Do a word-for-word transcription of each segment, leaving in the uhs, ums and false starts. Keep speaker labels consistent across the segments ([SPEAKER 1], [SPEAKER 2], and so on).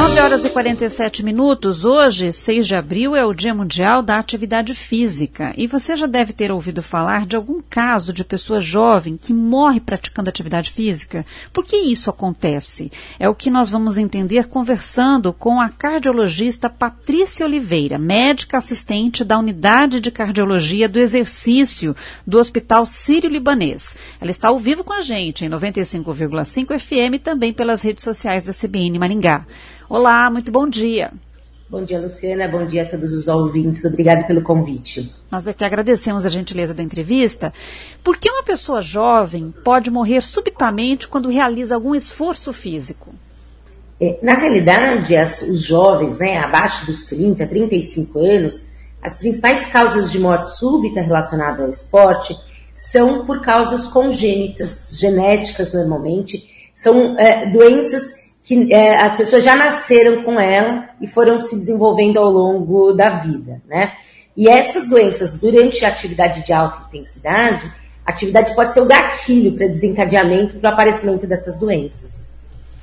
[SPEAKER 1] nove horas e quarenta e sete minutos. Hoje, seis de abril, é o Dia Mundial da Atividade Física. E você já deve ter ouvido falar de algum caso de pessoa jovem que morre praticando atividade física. Por que isso acontece? É o que nós vamos entender conversando com a cardiologista Patrícia Oliveira, médica assistente da Unidade de Cardiologia do Exercício do Hospital Sírio-Libanês. Ela está ao vivo com a gente em noventa e cinco vírgula cinco F M e também pelas redes sociais da C B N Maringá. Olá, muito bom dia.
[SPEAKER 2] Bom dia, Luciana. Bom dia a todos os ouvintes. Obrigado pelo convite.
[SPEAKER 1] Nós aqui agradecemos a gentileza da entrevista. Por que uma pessoa jovem pode morrer subitamente quando realiza algum esforço físico?
[SPEAKER 2] É, na realidade, as, os jovens, né, abaixo dos trinta, trinta e cinco anos, as principais causas de morte súbita relacionadas ao esporte são por causas congênitas, genéticas normalmente, são é, doenças que é, as pessoas já nasceram com ela e foram se desenvolvendo ao longo da vida, né? E essas doenças, durante a atividade de alta intensidade, a atividade pode ser o gatilho para desencadeamento, para o aparecimento dessas doenças.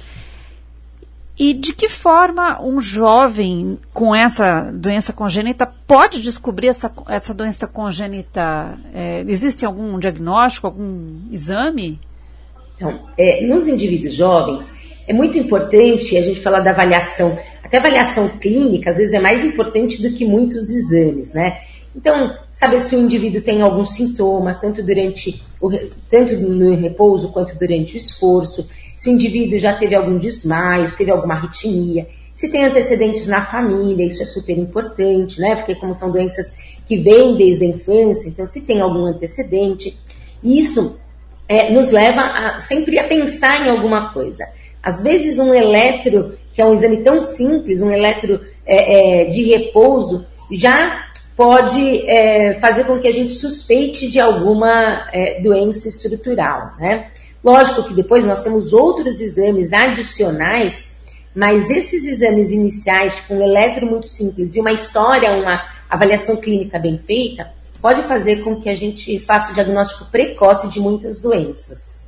[SPEAKER 1] E de que forma um jovem com essa doença congênita pode descobrir essa, essa doença congênita? É, existe algum diagnóstico, algum exame?
[SPEAKER 2] Então, é, nos indivíduos jovens, é muito importante a gente falar da avaliação. Até a avaliação clínica, às vezes, é mais importante do que muitos exames, né? Então, saber se o indivíduo tem algum sintoma, tanto durante o, tanto no repouso quanto durante o esforço, se o indivíduo já teve algum desmaio, se teve alguma arritmia, se tem antecedentes na família, isso é super importante, né? Porque como são doenças que vêm desde a infância, então se tem algum antecedente, isso é, nos leva a, sempre a pensar em alguma coisa. Às vezes um eletro, que é um exame tão simples, um eletro é, é, de repouso, já pode é, fazer com que a gente suspeite de alguma é, doença estrutural, né? Lógico que depois nós temos outros exames adicionais, mas esses exames iniciais, com um eletro muito simples e uma história, uma avaliação clínica bem feita, pode fazer com que a gente faça o diagnóstico precoce de muitas doenças.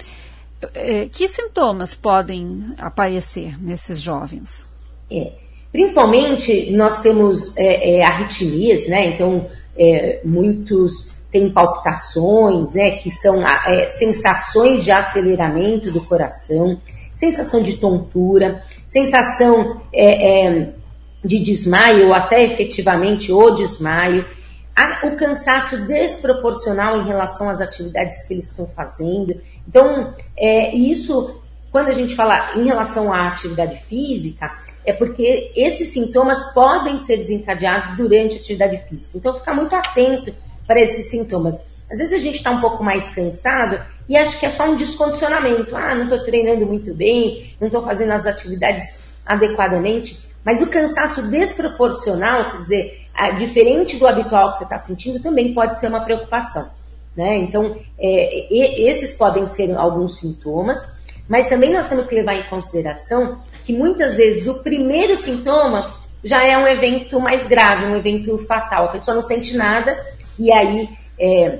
[SPEAKER 1] Que sintomas podem aparecer nesses jovens?
[SPEAKER 2] É, principalmente nós temos é, é, arritmias, né? Então é, muitos têm palpitações, né? Que são é, sensações de aceleramento do coração, sensação de tontura, sensação é, é, de desmaio ou até efetivamente o desmaio, o cansaço desproporcional em relação às atividades que eles estão fazendo. Então, é, isso, quando a gente fala em relação à atividade física, é porque esses sintomas podem ser desencadeados durante a atividade física. Então, ficar muito atento para esses sintomas. Às vezes a gente está um pouco mais cansado e acha que é só um descondicionamento. Ah, não estou treinando muito bem, não estou fazendo as atividades adequadamente. Mas o cansaço desproporcional, quer dizer, diferente do habitual que você está sentindo, também pode ser uma preocupação, né? Então, é, e, esses podem ser alguns sintomas, mas também nós temos que levar em consideração que muitas vezes o primeiro sintoma já é um evento mais grave, um evento fatal. A pessoa não sente nada e aí, é,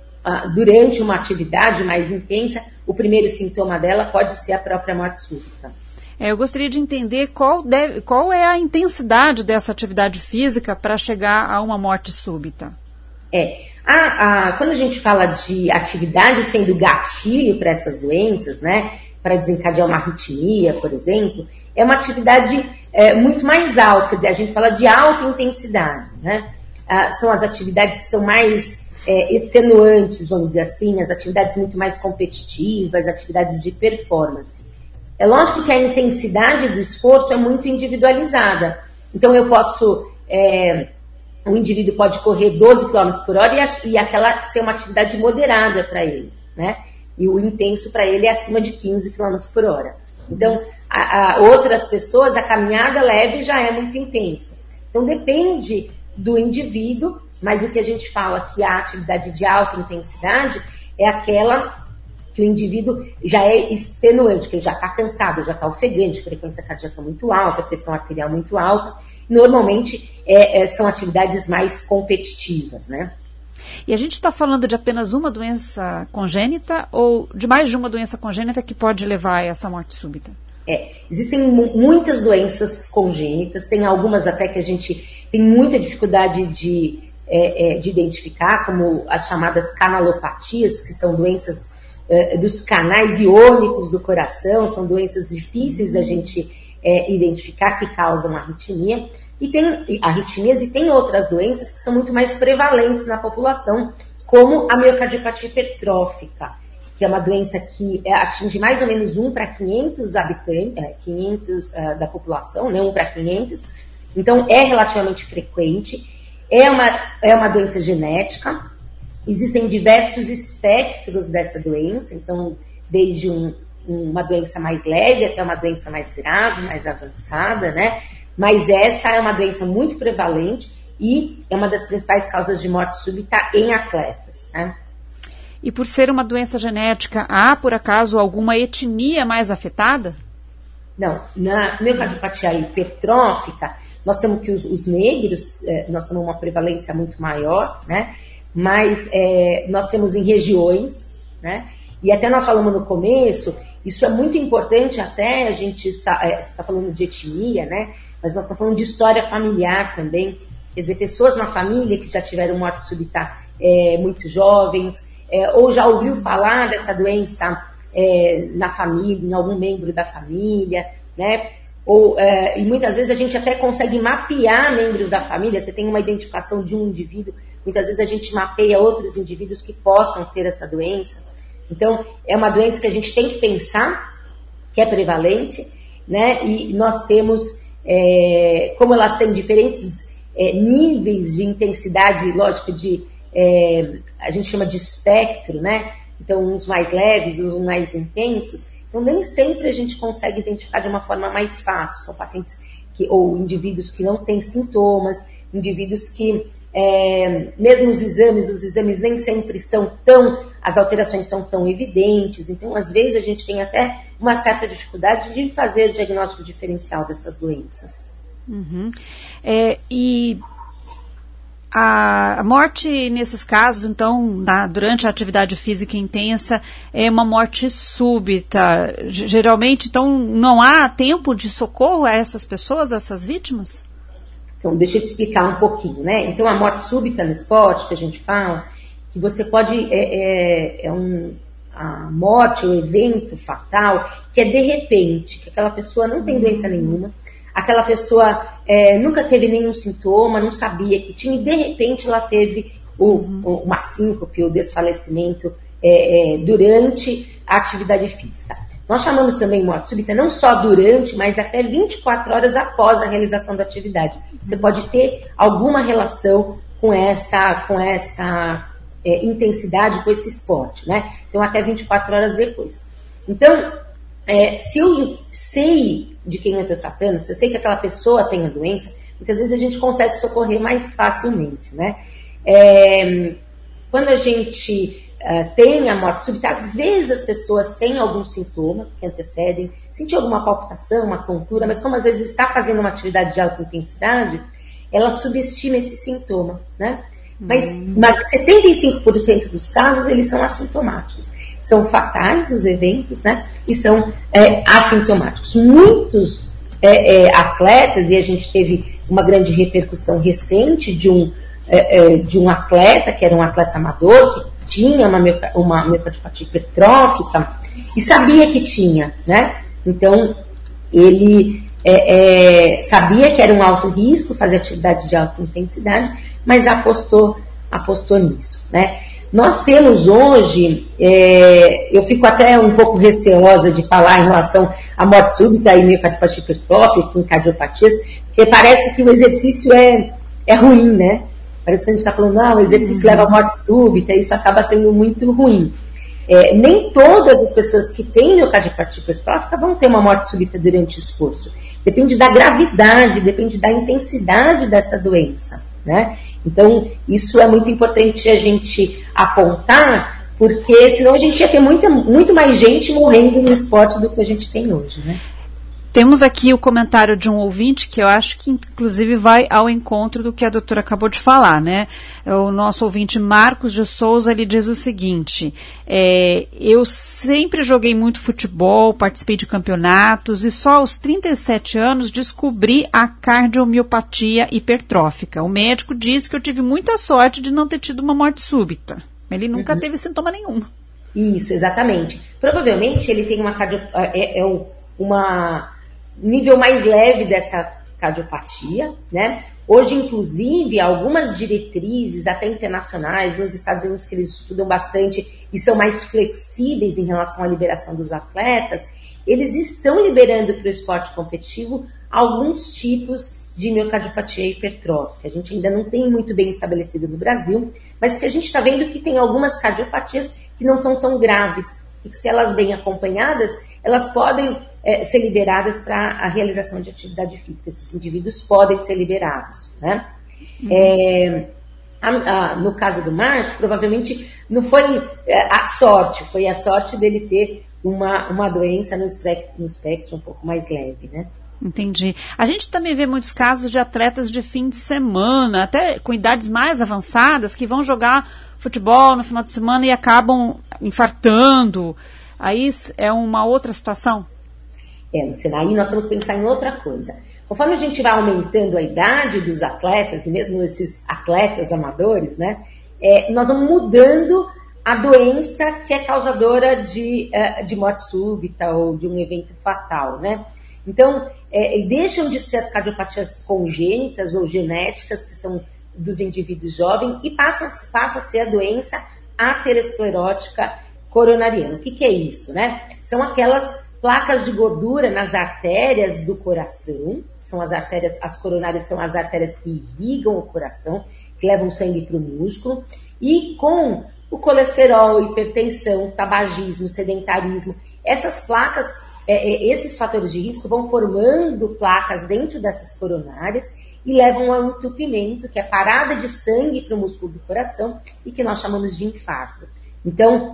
[SPEAKER 2] durante uma atividade mais intensa, o primeiro sintoma dela pode ser a própria morte súbita.
[SPEAKER 1] É, eu gostaria de entender qual, deve, qual é a intensidade dessa atividade física para chegar a uma morte súbita.
[SPEAKER 2] É, a, a, quando a gente fala de atividade sendo gatilho para essas doenças, né, para desencadear uma arritmia, por exemplo, é uma atividade é, muito mais alta, quer dizer, a gente fala de alta intensidade, né? Ah, são as atividades que são mais é, extenuantes, vamos dizer assim, as atividades muito mais competitivas, atividades de performance. É lógico que a intensidade do esforço é muito individualizada. Então, eu posso... É, o indivíduo pode correr doze quilômetros por hora e, a, e aquela ser uma atividade moderada para ele, né? E o intenso para ele é acima de quinze quilômetros por hora. Então, a, a outras pessoas, a caminhada leve já é muito intensa. Então, depende do indivíduo, mas o que a gente fala que a atividade de alta intensidade é aquela... que o indivíduo já é extenuante, que ele já está cansado, já está ofegante, frequência cardíaca muito alta, pressão arterial muito alta. Normalmente é, é, são atividades mais competitivas, né?
[SPEAKER 1] E a gente está falando de apenas uma doença congênita ou de mais de uma doença congênita que pode levar a essa morte súbita?
[SPEAKER 2] É, existem muitas doenças congênitas, tem algumas até que a gente tem muita dificuldade de, é, é, de identificar, como as chamadas canalopatias, que são doenças é, dos canais iônicos do coração, são doenças difíceis da gente é, identificar, que causam arritmia. E tem arritmias e tem outras doenças que são muito mais prevalentes na população, como a miocardiopatia hipertrófica, que é uma doença que atinge mais ou menos um para quinhentos habitantes, quinhentos uh, da população, né, um para quinhentos, então é relativamente frequente, é uma, é uma doença genética, existem diversos espectros dessa doença, então desde um, uma doença mais leve até uma doença mais grave, mais avançada, né, mas essa é uma doença muito prevalente e é uma das principais causas de morte súbita em atletas, né.
[SPEAKER 1] E por ser uma doença genética, há, por acaso, alguma etnia mais afetada?
[SPEAKER 2] Não. Na miocardiopatia hipertrófica, nós temos que os, os negros, eh, nós temos uma prevalência muito maior, né? Mas eh, nós temos em regiões, né? E até nós falamos no começo, isso é muito importante até a gente, eh, você está falando de etnia, né? Mas nós estamos falando de história familiar também. Quer dizer, pessoas na família que já tiveram morte súbita eh, muito jovens, É, ou já ouviu falar dessa doença é, na família, em algum membro da família, né? Ou, é, e muitas vezes a gente até consegue mapear membros da família, você tem uma identificação de um indivíduo, muitas vezes a gente mapeia outros indivíduos que possam ter essa doença. Então, é uma doença que a gente tem que pensar, que é prevalente, né? E nós temos, é, como elas têm diferentes é, níveis de intensidade, lógico, de É, a gente chama de espectro, né? Então, uns mais leves, uns mais intensos. Então, nem sempre a gente consegue identificar de uma forma mais fácil. São pacientes que, ou indivíduos que não têm sintomas, indivíduos que, é, mesmo os exames, os exames nem sempre são tão, as alterações são tão evidentes. Então, às vezes, a gente tem até uma certa dificuldade de fazer o diagnóstico diferencial dessas doenças.
[SPEAKER 1] Uhum. É, e a morte nesses casos, então, na, durante a atividade física intensa, é uma morte súbita. Geralmente, então, não há tempo de socorro a essas pessoas, a essas vítimas?
[SPEAKER 2] Então, deixa eu te explicar um pouquinho, né? Então, a morte súbita no esporte, que a gente fala, que você pode, é, é, é um, a morte, o evento fatal, que é de repente, que aquela pessoa não tem doença nenhuma, aquela pessoa é, nunca teve nenhum sintoma, não sabia que tinha, e de repente ela teve o, o, uma síncope, o desfalecimento é, é, durante a atividade física. Nós chamamos também morte súbita não só durante, mas até vinte e quatro horas após a realização da atividade. Você pode ter alguma relação com essa, com essa é, intensidade, com esse esporte, né? Então, até vinte e quatro horas depois. Então, é, se eu sei de quem eu estou tratando, se eu sei que aquela pessoa tem a doença, muitas vezes a gente consegue socorrer mais facilmente, né? É, quando a gente uh, tem a morte súbita, às vezes as pessoas têm algum sintoma que antecedem, sentir alguma palpitação, uma tontura, mas como às vezes está fazendo uma atividade de alta intensidade, ela subestima esse sintoma, né? Mas, hum. mas setenta e cinco por cento dos casos, eles são assintomáticos. São fatais os eventos, né? E são é, assintomáticos. Muitos é, é, atletas, e a gente teve uma grande repercussão recente de um, é, é, de um atleta, que era um atleta amador, que tinha uma, uma miocardiopatia hipertrófica e sabia que tinha, né? Então, ele é, é, sabia que era um alto risco fazer atividade de alta intensidade, mas apostou, apostou nisso, né? Nós temos hoje, é, eu fico até um pouco receosa de falar em relação à morte súbita e miocardiopatia hipertrófica, com cardiopatias, porque parece que o exercício é, é ruim, né? Parece que a gente está falando, ah, o exercício uhum. leva à morte súbita, isso acaba sendo muito ruim. É, nem todas as pessoas que têm miocardiopatia hipertrófica vão ter uma morte súbita durante o esforço. Depende da gravidade, depende da intensidade dessa doença, né? Então, isso é muito importante a gente apontar, porque senão a gente ia ter muita, muito mais gente morrendo no esporte do que a gente tem hoje, né?
[SPEAKER 1] Temos aqui o comentário de um ouvinte que eu acho que inclusive vai ao encontro do que a doutora acabou de falar, né? O nosso ouvinte Marcos de Souza, ele diz o seguinte, é, eu sempre joguei muito futebol, participei de campeonatos e só aos trinta e sete anos descobri a cardiomiopatia hipertrófica. O médico disse que eu tive muita sorte de não ter tido uma morte súbita. Ele nunca uhum. teve sintoma nenhum.
[SPEAKER 2] Isso, exatamente. Provavelmente ele tem uma cardio, é, é uma nível mais leve dessa cardiopatia, né? Hoje, inclusive, algumas diretrizes, até internacionais, nos Estados Unidos, que eles estudam bastante e são mais flexíveis em relação à liberação dos atletas, eles estão liberando para o esporte competitivo alguns tipos de miocardiopatia hipertrófica. A gente ainda não tem muito bem estabelecido no Brasil, mas que a gente está vendo que tem algumas cardiopatias que não são tão graves e que, se elas bem acompanhadas, elas podem é, ser liberadas para a realização de atividade física. Esses indivíduos podem ser liberados, né? Uhum. É, a, a, no caso do Marcos, provavelmente não foi é, a sorte, foi a sorte dele ter uma, uma doença no espectro, no espectro um pouco mais leve, né?
[SPEAKER 1] Entendi. A gente também vê muitos casos de atletas de fim de semana, até com idades mais avançadas, que vão jogar futebol no final de semana e acabam infartando. Aí é uma outra situação?
[SPEAKER 2] É, Luciana, aí nós temos que pensar em outra coisa. Conforme a gente vai aumentando a idade dos atletas, e mesmo esses atletas amadores, né, é, nós vamos mudando a doença que é causadora de, de morte súbita ou de um evento fatal, né? Então, é, deixam de ser as cardiopatias congênitas ou genéticas, que são dos indivíduos jovens, e passam, passa a ser a doença aterosclerótica coronariana. O que, que é isso, né? São aquelas placas de gordura nas artérias do coração, são as artérias, as coronárias são as artérias que irrigam o coração, que levam sangue para o músculo, e com o colesterol, hipertensão, tabagismo, sedentarismo, essas placas, é, esses fatores de risco vão formando placas dentro dessas coronárias e levam ao entupimento, que é parada de sangue para o músculo do coração e que nós chamamos de infarto. Então,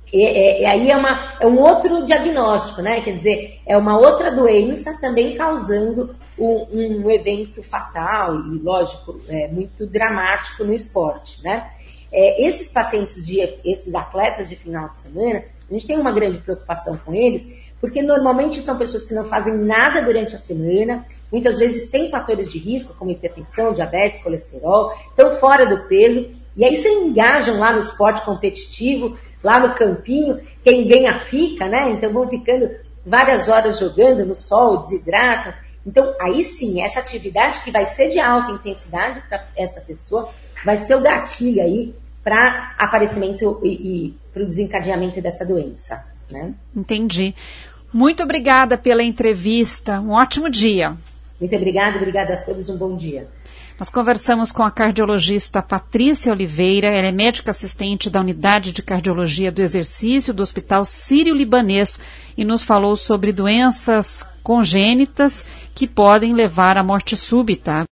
[SPEAKER 2] é, é, aí é, uma, é um outro diagnóstico, né? Quer dizer, é uma outra doença também causando um, um evento fatal e, lógico, é, muito dramático no esporte, né? É, esses pacientes, de, esses atletas de final de semana, a gente tem uma grande preocupação com eles, porque normalmente são pessoas que não fazem nada durante a semana, muitas vezes têm fatores de risco, como hipertensão, diabetes, colesterol, estão fora do peso, e aí se engajam lá no esporte competitivo, lá no campinho, quem ganha fica, né? Então vão ficando várias horas jogando no sol, desidratam. Então aí sim, essa atividade que vai ser de alta intensidade para essa pessoa, vai ser o gatilho aí para aparecimento e, e para o desencadeamento dessa doença, né?
[SPEAKER 1] Entendi. Muito obrigada pela entrevista. Um ótimo dia.
[SPEAKER 2] Muito obrigada, obrigada a todos, um bom dia.
[SPEAKER 1] Nós conversamos com a cardiologista Patrícia Oliveira, ela é médica assistente da Unidade de Cardiologia do Exercício do Hospital Sírio-Libanês e nos falou sobre doenças congênitas que podem levar à morte súbita.